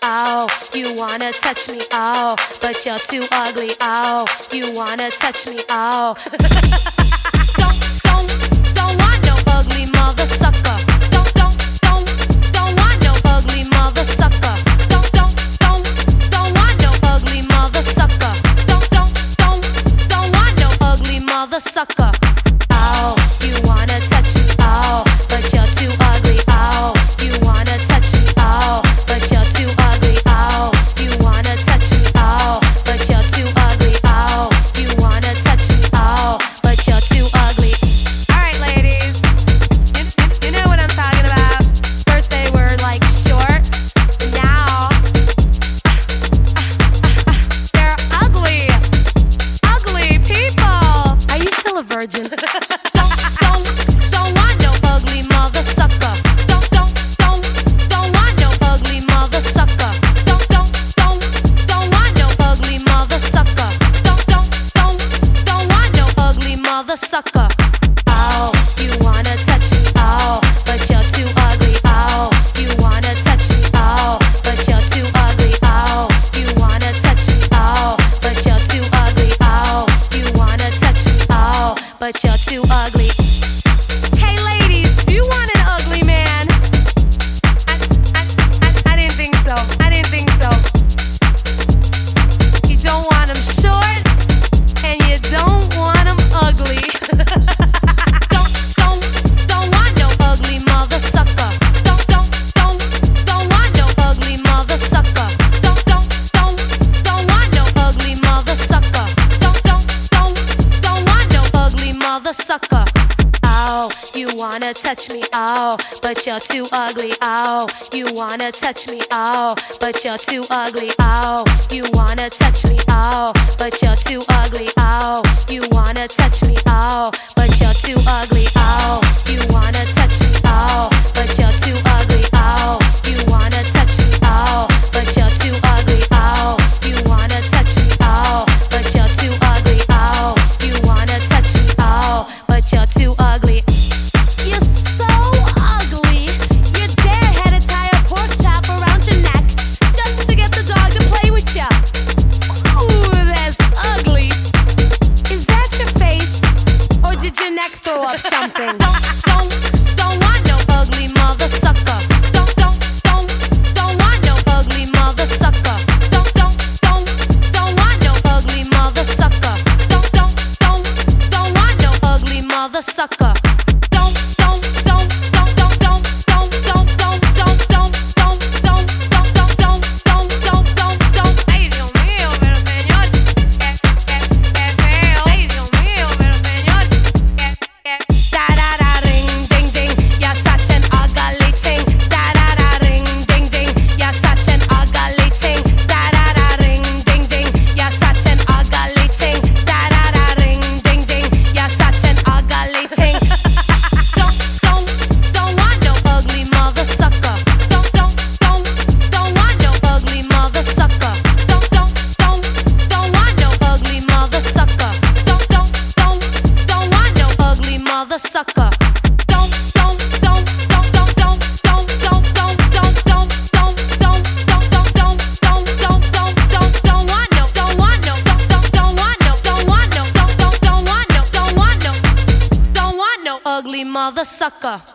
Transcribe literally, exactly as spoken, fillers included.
oh. You wanna touch me, oh, but you're too ugly, oh. You wanna touch me, oh. Don't, don't, don't want no ugly mother sucker. Don't, don't, don't, don't want no ugly mother sucker. Don't, don't, don't, don't want no ugly mother sucker. Don't, don't, don't, don't want no ugly mother sucker. Oh, you wanna touch me, oh, but you're too ugly, oh. You wanna touch me, oh, but you're too ugly, oh. You wanna touch me, oh, but you're too ugly, oh. You wanna touch me, oh, but you're too ugly. Alright, ladies, you, you, you know what I'm talking about. First they were like short, and now they're ugly. Ugly people. Are you still a virgin? Don't, don't, don't want no ugly mother sucker. Don't, don't, don't, don't want no ugly mother sucker. Don't, don't, don't, don't want no ugly mother sucker. Don't, don't, don't, don't want no ugly mother sucker. Oh, you wanna touch me, oh, but you're too ugly, oh. You wanna touch me, oh, but you're too ugly, oh. You wanna touch me, oh, but you're too ugly, oh. You wanna touch me, oh, but you're too ugly. Hey ladies, do you want an ugly man? I, I, I, I didn't think so. I didn't think so. You don't want him short, and you don't want him ugly. Don't, don't, don't want no ugly mother sucker. Don't, don't, don't, don't want no ugly mother sucker. Don't, don't, don't, don't want no ugly mother sucker. Don't, don't, don't, don't want no ugly mother sucker. Oh, you wanna touch me, oh, but you're too ugly, oh. You wanna touch me, oh, but you're too ugly, oh. You wanna touch me, oh, but you're too ugly, oh. You wanna touch me, oh, but you're too ugly, oh. You wanna touch me, oh, but you're too ugly, oh. You wanna touch me, oh, but you're too ugly, oh. You wanna touch me, oh, but you're too ugly, oh. You wanna touch me, oh, but you're too ugly. You're so ugly. Your dad had to tie a pork chop around your neck just to get the dog to play with ya. Ooh, that's ugly. Is that your face? Or did your neck throw up something? Don't, don't, don't want no ugly mother sucker. Don't, don't, don't, don't want no ugly mother sucker. Don't, don't, don't, don't want no ugly mother sucker. Don't, don't, don't, don't want no ugly mother sucker. Don't, don't, don't, don't, don't, don't, don't, don't, don't, don't, don't, don't, don't, don't, don't, don't, don't, don't, don't. Ay, Dios mío, pero señor, qué, qué, qué feo. Ay, Dios mío, pero señor, qué, qué. Da da da ring, ding ding, you're such an ugly thing. Da da da ring, ding ding, you're such an ugly thing. Da da da ring, ding ding, you're such an ugly thing. Da da da ring, ding ding, you're such an ugly thing. Don't, don't, don't want no ugly mother sucker. Don't, don't, don't, don't want no ugly mother sucker. Don't, don't, don't, don't want no ugly mother sucker. Don't, don't, don't, don't want no ugly mother sucker. Don't, don't, don't, don't, don't, don't, don't, don't, don't, don't, don't, don't, don't, don't, don't, don't, don't, don't, don't, don't want no, don't want no, don't, don't, don't want no, don't want no, don't, don't, don't want no, don't want no, don't want no ugly mother sucker.